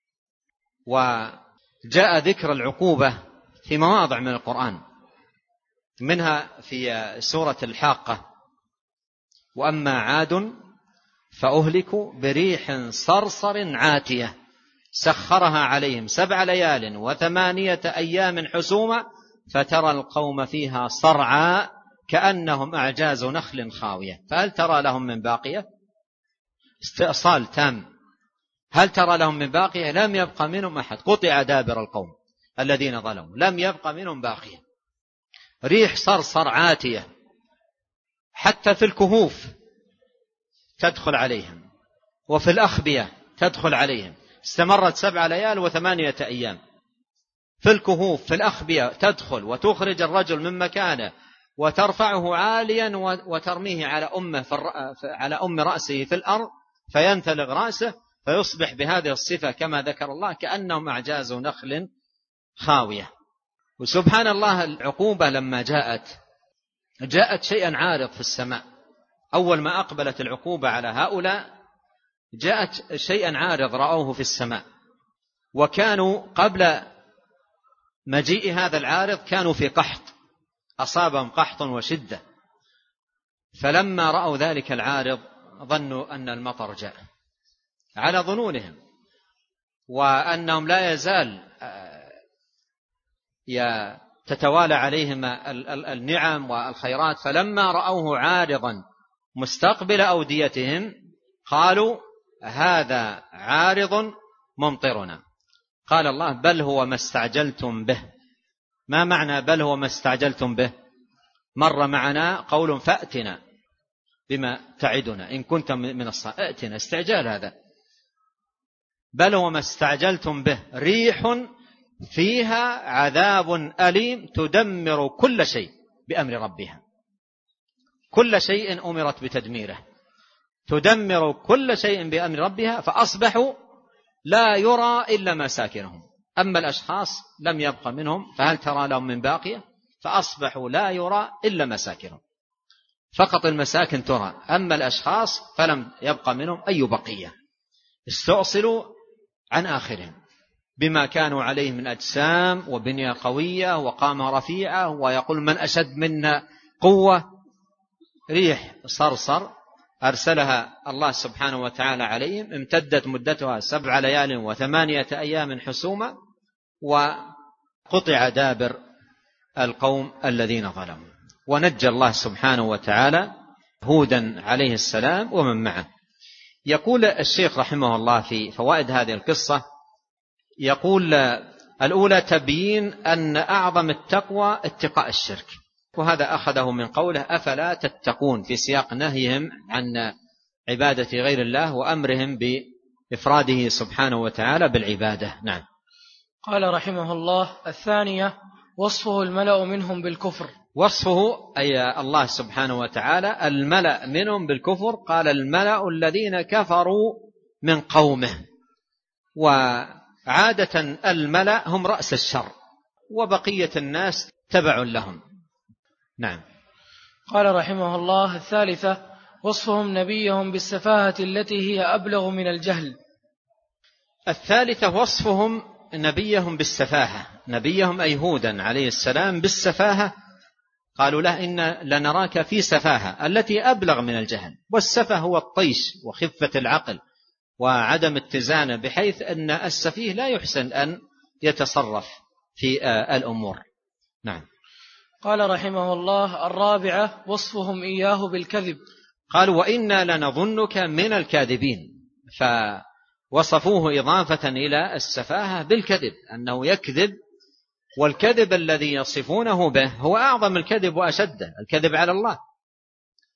وجاء ذكر العقوبة في مواضع من القرآن، منها في سورة الحاقة: وأما عاد فأهلكوا بريح صرصر عاتية سخرها عليهم 7 ليال و8 أيام حسوما فترى القوم فيها صرعى كأنهم أعجاز نخل خاوية فهل ترى لهم من باقية؟ استئصال تام. هل ترى لهم من باقية؟ لم يبق منهم أحد، قطع دابر القوم الذين ظلموا، لم يبق منهم باقية. ريح صرصر عاتية، حتى في الكهوف تدخل عليهم وفي الأخبية تدخل عليهم، استمرت 7 ليال و8 أيام. في الكهوف في الأخبية تدخل وتخرج الرجل من مكانه وترفعه عاليا وترميه على أم رأسه في الأرض فينتلغ رأسه فيصبح بهذه الصفة كما ذكر الله كأنهم أعجاز نخل خاوية. وسبحان الله العقوبة لما جاءت شيئا عارض في السماء. أول ما أقبلت العقوبة على هؤلاء جاءت شيئا عارض رأوه في السماء، وكانوا قبل مجيء هذا العارض كانوا في قحط، أصابهم قحط وشدة، فلما رأوا ذلك العارض ظنوا أن المطر جاء على ظنونهم، وأنهم لا يزال تتوالى عليهم النعم والخيرات، فلما رأوه عارضا مستقبل أوديتهم قالوا هذا عارض ممطرنا. قال الله بل هو ما استعجلتم به. ما معنى بل هو ما استعجلتم به؟ مر معنا قول فأتنا بما تعدنا إن كنت من الصادقين. ائتنا استعجال هذا. بل هو ما استعجلتم به ريح فيها عذاب أليم تدمر كل شيء بأمر ربها. كل شيء أمرت بتدميره، تدمر كل شيء بأمر ربها، فأصبحوا لا يرى إلا مساكنهم. أما الأشخاص لم يبق منهم، فهل ترى لهم من باقية؟ فأصبحوا لا يرى إلا مساكنهم، فقط المساكن ترى، أما الأشخاص فلم يبق منهم أي بقية. استؤصلوا عن آخرهم بما كانوا عليه من أجسام وبنية قوية وقامة رفيعة، ويقول من أشد منا قوة. ريح صرصر أرسلها الله سبحانه وتعالى عليهم، امتدت مدتها 7 ليال و8 أيام حسوما، وقطع دابر القوم الذين ظلموا، ونجى الله سبحانه وتعالى هودا عليه السلام ومن معه. يقول الشيخ رحمه الله في فوائد هذه القصة، يقول الأولى تبيين أن أعظم التقوى اتقاء الشرك، وهذا أخذه من قوله أفلا تتقون في سياق نهيهم عن عبادة غير الله وأمرهم بإفراده سبحانه وتعالى بالعبادة. نعم. قال رحمه الله الثانية وصفه الملأ منهم بالكفر. وصفه أي الله سبحانه وتعالى الملأ منهم بالكفر. قال الملأ الذين كفروا من قومه، وعادة الملأ هم رأس الشر وبقية الناس تبع لهم. نعم. قال رحمه الله الثالثة وصفهم نبيهم بالسفاهة التي هي أبلغ من الجهل. الثالثة وصفهم نبيهم بالسفاهة، نبيهم أي هودا عليه السلام بالسفاهة. قالوا له إن لنراك في سفاهة التي أبلغ من الجهل، والسفه هو الطيش وخفة العقل وعدم اتزانه، بحيث أن السفيه لا يحسن أن يتصرف في الأمور. نعم. قال رحمه الله الرابعة وصفهم إياه بالكذب. قالوا وإنا لنظنك من الكاذبين، فوصفوه إضافة إلى السفاهة بالكذب، أنه يكذب، والكذب الذي يصفونه به هو أعظم الكذب وأشده، الكذب على الله.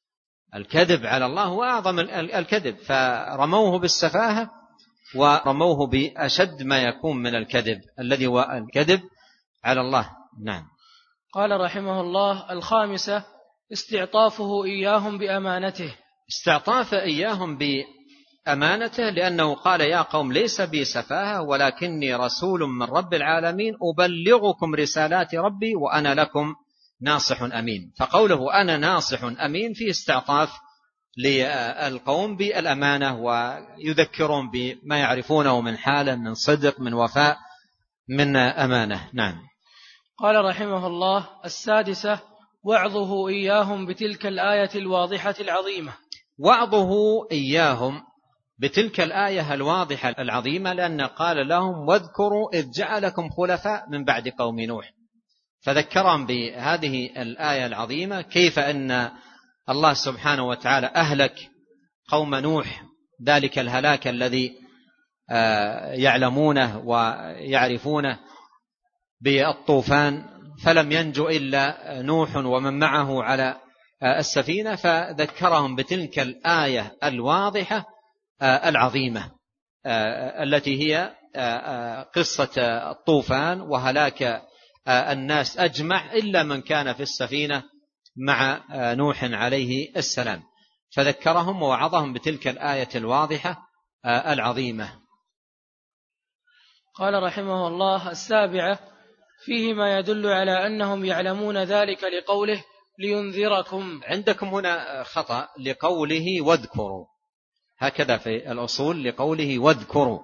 الكذب على الله هو أعظم الكذب، فرموه بالسفاهة ورموه بأشد ما يكون من الكذب الذي هو الكذب على الله. نعم. قال رحمه الله: الخامسة استعطافه إياهم بأمانته. استعطاف إياهم بأمانته لأنه قال: يا قوم ليس بي سفاهة ولكني رسول من رب العالمين أبلغكم رسالات ربي وأنا لكم ناصح أمين. فقوله أنا ناصح أمين فيه استعطاف للقوم بالأمانة، ويذكرون بما يعرفونه من حاله، من صدق، من وفاء، من أمانة. نعم. قال رحمه الله: السادسة وعظه إياهم بتلك الآية الواضحة العظيمة. وعظه إياهم بتلك الآية الواضحة العظيمة، لأن قال لهم: واذكروا إذ جعلكم خلفاء من بعد قوم نوح. فذكرهم بهذه الآية العظيمة، كيف أن الله سبحانه وتعالى أهلك قوم نوح ذلك الهلاك الذي يعلمونه ويعرفونه بالطوفان، فلم ينجو إلا نوح ومن معه على السفينة. فذكرهم بتلك الآية الواضحة العظيمة التي هي قصة الطوفان وهلاك الناس أجمع إلا من كان في السفينة مع نوح عليه السلام. فذكرهم ووعظهم بتلك الآية الواضحة العظيمة. قال رحمه الله: السابعة فيه ما يدل على أنهم يعلمون ذلك لقوله لينذركم. عندكم هنا خطأ، لقوله واذكروا، هكذا في الأصول لقوله واذكروا،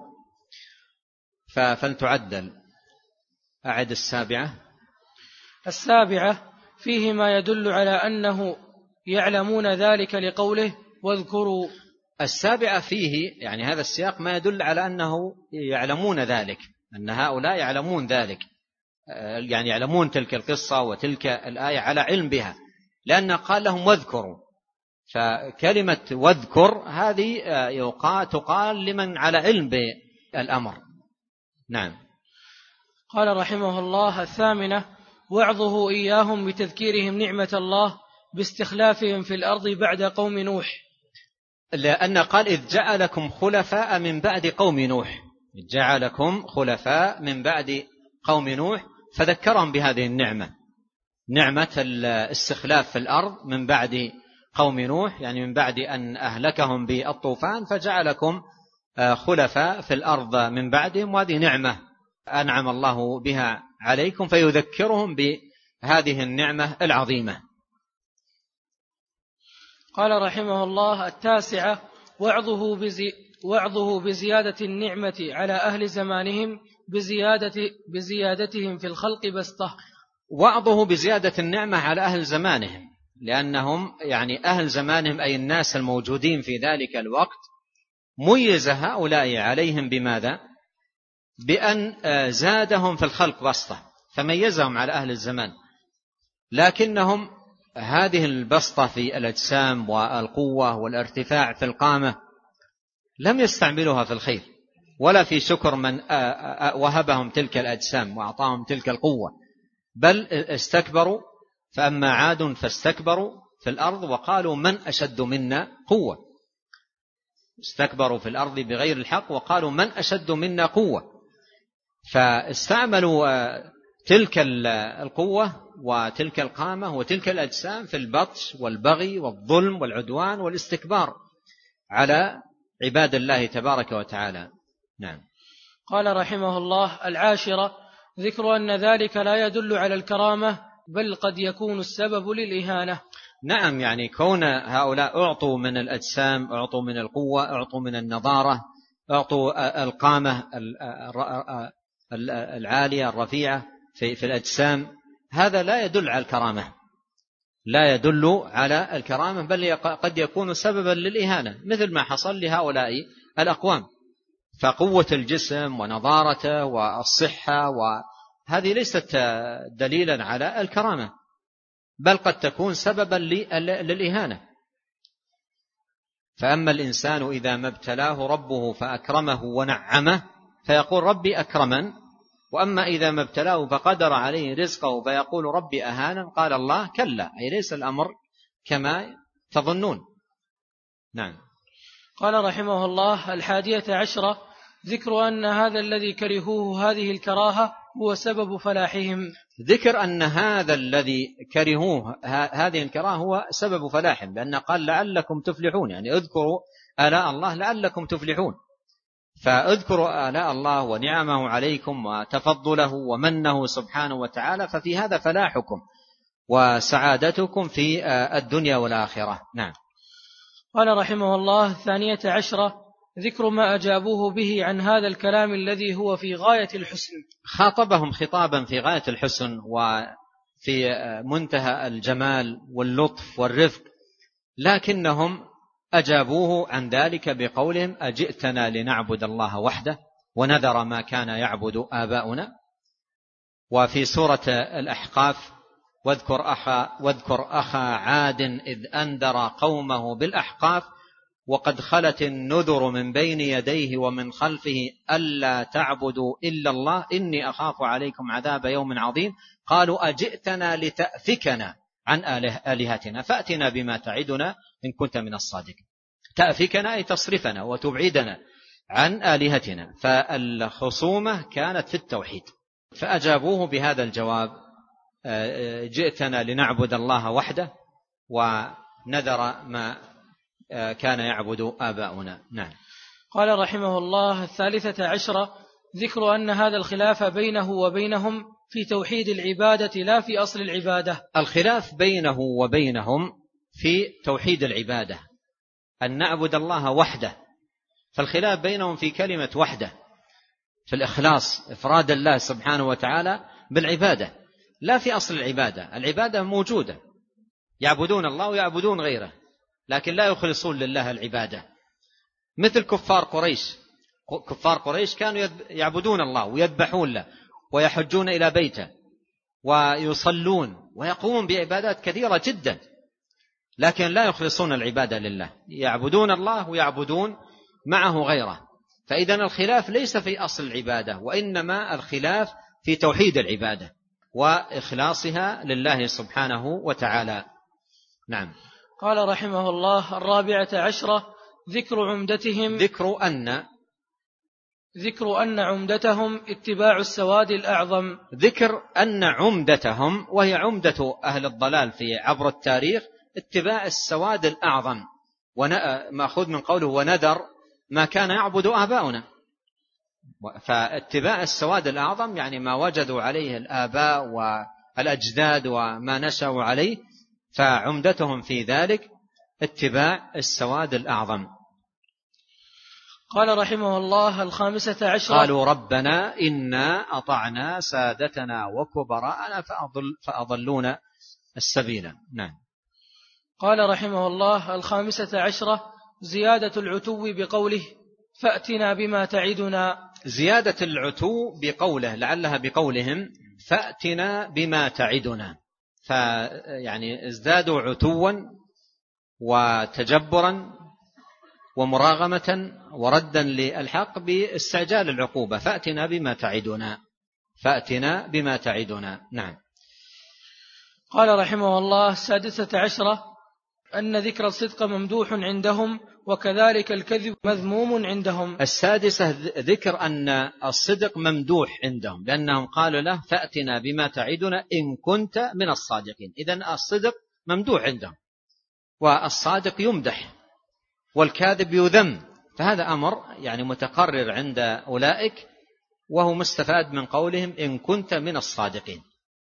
فلتعدل. أعد السابعة. السابعة فيه ما يدل على أنه يعلمون ذلك لقوله واذكروا. السابعة فيه يعني هذا السياق ما يدل على أنه يعلمون ذلك، أن هؤلاء يعلمون ذلك، يعني يعلمون تلك القصة وتلك الآية على علم بها، لأن قال لهم واذكروا. فكلمة واذكر هذه تقال لمن على علم بالأمر. نعم. قال رحمه الله: الثامنة وعظه إياهم بتذكيرهم نعمة الله باستخلافهم في الأرض بعد قوم نوح. لأن قال إذ جعلكم خلفاء من بعد قوم نوح، جعلكم خلفاء من بعد قوم نوح، فذكرهم بهذه النعمة، نعمة الاستخلاف في الأرض من بعد قوم نوح، يعني من بعد أن أهلكهم بالطوفان فجعلكم خلفاء في الأرض من بعدهم، وهذه نعمة أنعم الله بها عليكم، فيذكرهم بهذه النعمة العظيمة. قال رحمه الله: التاسعة وعظه بزيادة النعمة على أهل زمانهم بزيادتهم في الخلق بسطة. وعظه بزيادة النعمة على أهل زمانهم، لأنهم يعني أهل زمانهم أي الناس الموجودين في ذلك الوقت ميز هؤلاء عليهم بماذا؟ بأن زادهم في الخلق بسطة، فميزهم على أهل الزمان. لكنهم هذه البسطة في الأجسام والقوة والارتفاع في القامة لم يستعملوها في الخير ولا في شكر من وهبهم تلك الأجسام وأعطاهم تلك القوة، بل استكبروا. فأما عاد فاستكبروا في الأرض وقالوا من أشد منا قوة. استكبروا في الأرض بغير الحق وقالوا من أشد منا قوة، فاستعملوا تلك القوة وتلك القامة وتلك الأجسام في البطش والبغي والظلم والعدوان والاستكبار على عباد الله تبارك وتعالى. نعم. قال رحمه الله: العاشرة ذكر أن ذلك لا يدل على الكرامة بل قد يكون السبب للإهانة. نعم، يعني كون هؤلاء أعطوا من الأجسام، أعطوا من القوة، أعطوا من النظارة، أعطوا القامة العالية الرفيعة في الأجسام، هذا لا يدل على الكرامة، لا يدل على الكرامة، بل قد يكون سببا للإهانة، مثل ما حصل لهؤلاء الأقوام. فقوة الجسم ونظارته والصحة وهذه ليست دليلا على الكرامة، بل قد تكون سببا للإهانة. فأما الإنسان إذا ما ابتلاه ربه فأكرمه ونعمه فيقول ربي أكرمن، وأما إذا ما ابتلاه فقدر عليه رزقه فيقول ربي أهانن. قال الله: كلا، أي ليس الأمر كما تظنون، نعم. قال رحمه الله: 11 ذكر أن هذا الذي كرهوه هذه الكراهة هو سبب فلاحهم. ذكر أن هذا الذي كرهوه هذه الكراهة هو سبب فلاحهم، لأن قال لعلكم تفلحون، يعني اذكروا آلاء الله لعلكم تفلحون. فاذكروا آلاء الله ونعمه عليكم وتفضله ومنه سبحانه وتعالى، ففي هذا فلاحكم وسعادتكم في الدنيا والآخرة. نعم. قال رحمه الله: 12 ذكر ما أجابوه به عن هذا الكلام الذي هو في غاية الحسن. خاطبهم خطابا في غاية الحسن وفي منتهى الجمال واللطف والرفق، لكنهم أجابوه عن ذلك بقولهم: أجئتنا لنعبد الله وحده ونذر ما كان يعبد آباؤنا. وفي سورة الأحقاف: واذكر أخا عاد إذ أنذر قومه بالأحقاف وقد خلت النذر من بين يديه ومن خلفه ألا تعبدوا إلا الله إني أخاف عليكم عذاب يوم عظيم قالوا أجئتنا لتأفكنا عن آلهتنا فأتنا بما تعدنا إن كنت من الصادقين. تأفكنا أي تصرفنا وتبعدنا عن آلهتنا، فالخصومة كانت في التوحيد، فأجابوه بهذا الجواب: جئتنا لنعبد الله وحده ونذر ما كان يعبد آباؤنا. نعم. قال رحمه الله: 13 ذكر أن هذا الخلاف بينه وبينهم في توحيد العبادة لا في أصل العبادة. الخلاف بينه وبينهم في توحيد العبادة، أن نعبد الله وحده، فالخلاف بينهم في كلمة وحده، في الإخلاص، إفراد الله سبحانه وتعالى بالعبادة، لا في أصل العبادة. العبادة موجودة، يعبدون الله ويعبدون غيره، لكن لا يخلصون لله العبادة، مثل كفار قريش. كفار قريش كانوا يعبدون الله ويذبحون له ويحجون إلى بيته ويصلون ويقومون بعبادات كثيرة جدا، لكن لا يخلصون العبادة لله، يعبدون الله ويعبدون معه غيره. فإذن الخلاف ليس في أصل العبادة، وإنما الخلاف في توحيد العبادة وإخلاصها لله سبحانه وتعالى. نعم. قال رحمه الله: 14 ذكر عمدتهم. ذكر أن عمدتهم اتباع السواد الأعظم. ذكر أن عمدتهم، وهي عمدة أهل الضلال في عبر التاريخ، اتباع السواد الأعظم، مأخوذ من قوله ونذر ما كان يعبد آباؤنا. فاتباع السواد الأعظم يعني ما وجدوا عليه الآباء والأجداد وما نشأوا عليه، فعمدتهم في ذلك اتباع السواد الأعظم. قال رحمه الله: 15 قالوا ربنا إنا أطعنا سادتنا وكبراءنا فأضلونا السبيل. نعم. قال رحمه الله: 15 زيادة العتو بقوله فأتنا بما تعدنا. زيادة العتو بقوله، لعلها بقولهم فأتنا بما تعدنا، فيعني ازدادوا عتوا وتجبرا ومراغمة وردا للحق باستعجال العقوبة. فأتنا بما تعدنا، فأتنا بما تعدنا. نعم. قال رحمه الله: 16 أن ذكر الصدق ممدوح عندهم وكذلك الكذب مذموم عندهم. 16 ذكر أن الصدق ممدوح عندهم، لأنهم قالوا له فأتنا بما تعدنا إن كنت من الصادقين. إذن الصدق ممدوح عندهم، والصادق يمدح والكاذب يذم، فهذا أمر يعني متقرر عند أولئك، وهو مستفاد من قولهم إن كنت من الصادقين.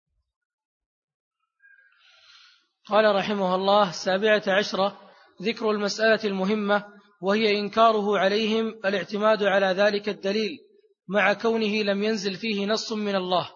قال رحمه الله: 17 ذكر المسألة المهمة، وهي إنكاره عليهم الاعتماد على ذلك الدليل مع كونه لم ينزل فيه نص من الله.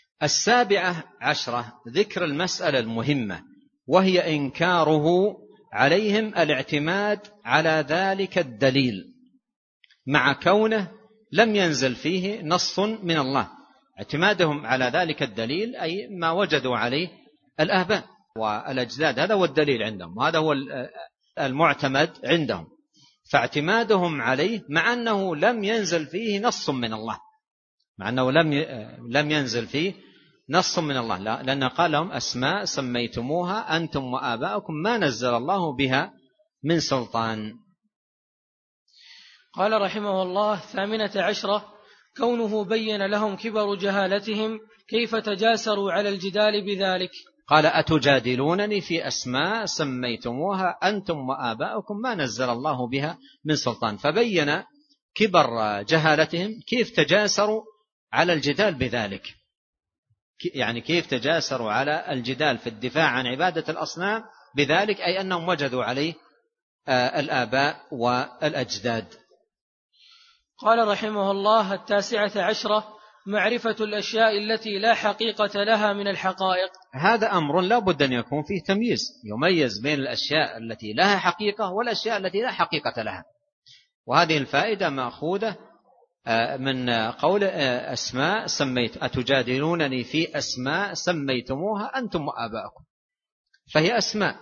17 ذكر المسألة المهمة، وهي إنكاره عليهم الاعتماد على ذلك الدليل مع كونه لم ينزل فيه نص من الله. اعتمادهم على ذلك الدليل أي ما وجدوا عليه الآباء والأجداد، هذا هو الدليل عندهم وهذا هو المعتمد عندهم، فاعتمادهم عليه مع أنه لم ينزل فيه نص من الله، مع أنه لم ينزل فيه نص من الله، لأن قال لهم أسماء سميتموها أنتم وآباؤكم ما نزل الله بها من سلطان. قال رحمه الله: 18 كونه بين لهم كبر جهالتهم كيف تجاسروا على الجدال بذلك. قال: أتجادلونني في أسماء سميتموها أنتم وآباؤكم ما نزل الله بها من سلطان. فبين كبر جهالتهم كيف تجاسروا على الجدال بذلك، يعني كيف تجاسروا على الجدال في الدفاع عن عبادة الأصنام بذلك، أي أنهم وجدوا عليه الآباء والأجداد. قال رحمه الله: 19 معرفة الأشياء التي لا حقيقة لها من الحقائق. هذا أمر لا بد أن يكون فيه تمييز، يميز بين الأشياء التي لها حقيقة والأشياء التي لا حقيقة لها. وهذه الفائدة مأخوذة من قول أسماء أتجادلونني في أسماء سميتموها أنتم وآباؤكم، فهي أسماء،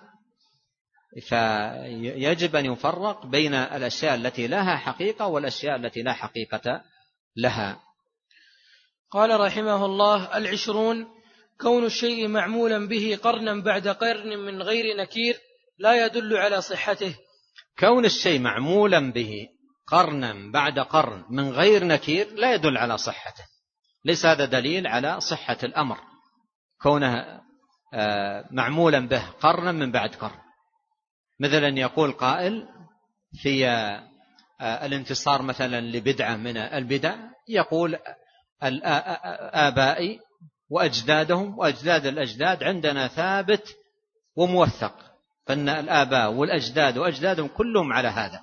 فيجب أن يفرق بين الأشياء التي لها حقيقة والأشياء التي لا حقيقة لها. قال رحمه الله: 20 كون الشيء معمولا به قرنا بعد قرن من غير نكير لا يدل على صحته. كون الشيء معمولا به قرنا بعد قرن من غير نكير لا يدل على صحته، ليس هذا دليل على صحة الأمر، كونه معمولا به قرنا من بعد قرن. مثلا يقول قائل في الانتصار مثلا لبدعة من البدع، يقول آبائي وأجدادهم وأجداد الأجداد عندنا ثابت وموثق، فإن الآباء والأجداد وأجدادهم كلهم على هذا.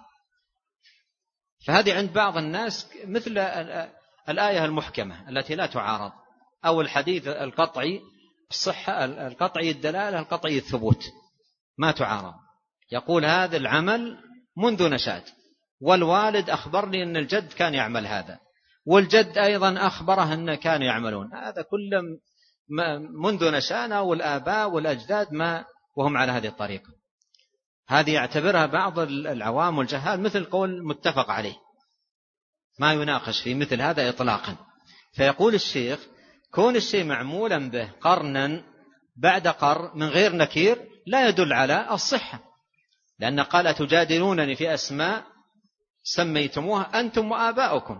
فهذه عند بعض الناس مثل الآية المحكمة التي لا تعارض، أو الحديث القطعي الصحة، القطعي الدلالة، القطعي الثبوت، ما تعارض. يقول هذا العمل منذ نشأت، والوالد أخبرني أن الجد كان يعمل هذا، والجد أيضا أخبره أن كانوا يعملون هذا، كل منذ نشأنا، والآباء والأجداد ما وهم على هذه الطريقة. هذه يعتبرها بعض العوام والجهال مثل قول متفق عليه، ما يناقش في مثل هذا إطلاقا. فيقول الشيخ: كون الشيء معمولا به قرنا بعد قرن من غير نكير لا يدل على الصحة، لأن قال: تجادلونني في أسماء سميتموها أنتم وآباؤكم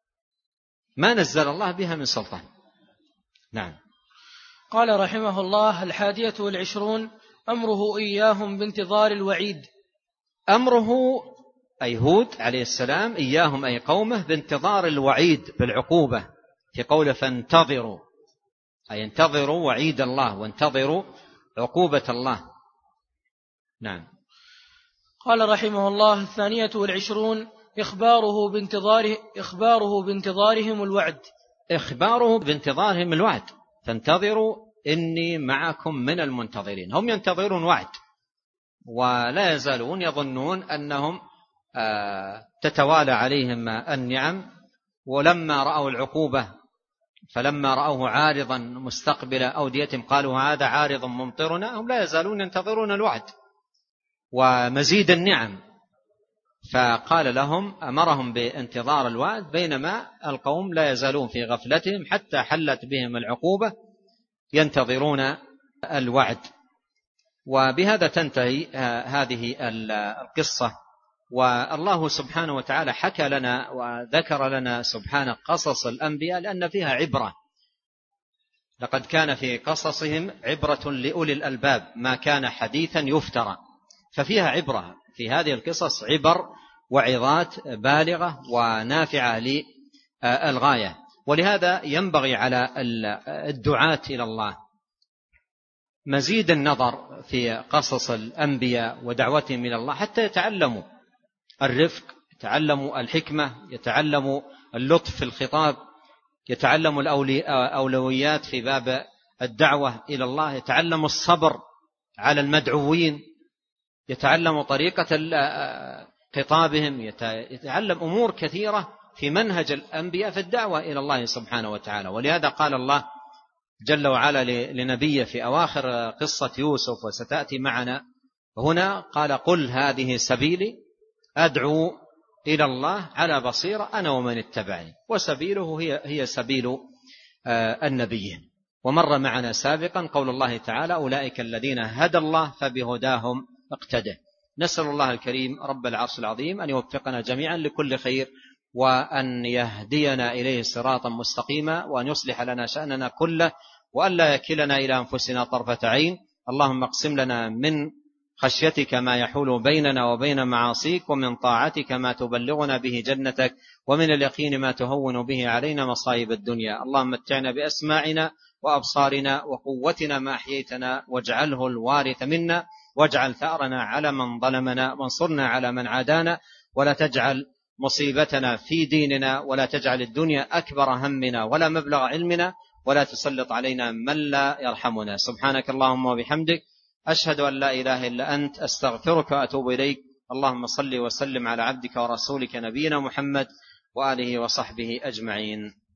ما نزل الله بها من سلطان. نعم. قال رحمه الله: 21 أمره إياهم بانتظار الوعيد. أمره أي هود عليه السلام إياهم أي قومه بانتظار الوعيد بالعقوبة، في قوله: فانتظروا، أي انتظروا وعيد الله وانتظروا عقوبة الله. نعم. قال رحمه الله: 22 إخباره بانتظارهم الوعد. إخباره بانتظارهم الوعد، فانتظروا إني معكم من المنتظرين. هم ينتظرون وعد ولا يزالون يظنون أنهم تتوالى عليهم النعم، ولما رأوا العقوبة فلما رأوه عارضا مستقبل أوديتهم قالوا هذا عارض ممطرنا، هم لا يزالون ينتظرون الوعد ومزيد النعم. فقال لهم أمرهم بانتظار الوعد، بينما القوم لا يزالون في غفلتهم حتى حلت بهم العقوبة ينتظرون الوعد. وبهذا تنتهي هذه القصة. والله سبحانه وتعالى حكى لنا وذكر لنا سبحانه قصص الأنبياء لأن فيها عبرة. لقد كان في قصصهم عبرة لأولي الألباب ما كان حديثا يفترى، ففيها عبرة في هذه القصص، عبر وعظات بالغة ونافعة للغاية. ولهذا ينبغي على الدعاة إلى الله مزيد النظر في قصص الأنبياء ودعوتهم إلى الله حتى يتعلموا الرفق، يتعلموا الحكمة، يتعلموا اللطف في الخطاب، يتعلموا الأولويات في باب الدعوة إلى الله، يتعلموا الصبر على المدعوين، يتعلموا طريقة خطابهم، يتعلم أمور كثيرة في منهج الأنبياء في الدعوة إلى الله سبحانه وتعالى. ولهذا قال الله جل وعلا لنبيه في أواخر قصة يوسف وستأتي معنا هنا، قال: قل هذه سبيلي أدعو إلى الله على بصيرة أنا ومن اتبعني، وسبيله هي سبيل النبيين. ومر معنا سابقا قول الله تعالى: أولئك الذين هدى الله فبهداهم اقتده. نسأل الله الكريم رب العرش العظيم أن يوفقنا جميعا لكل خير، وأن يهدينا إليه صراطا مستقيما، وأن يصلح لنا شأننا كله، وأن لا يكلنا إلى أنفسنا طرفة عين. اللهم اقسم لنا من خشيتك ما يحول بيننا وبين معاصيك، ومن طاعتك ما تبلغنا به جنتك، ومن اليقين ما تهون به علينا مصائب الدنيا. اللهم متعنا بأسماعنا وأبصارنا وقوتنا ما أحييتنا، واجعله الوارث منا، واجعل ثأرنا على من ظلمنا، وانصرنا على من عادانا، ولا تجعل مصيبتنا في ديننا، ولا تجعل الدنيا أكبر همنا ولا مبلغ علمنا، ولا تسلط علينا من لا يرحمنا. سبحانك اللهم وبحمدك، أشهد أن لا إله إلا أنت، أستغفرك وأتوب إليك. اللهم صل وسلم على عبدك ورسولك نبينا محمد وآله وصحبه أجمعين.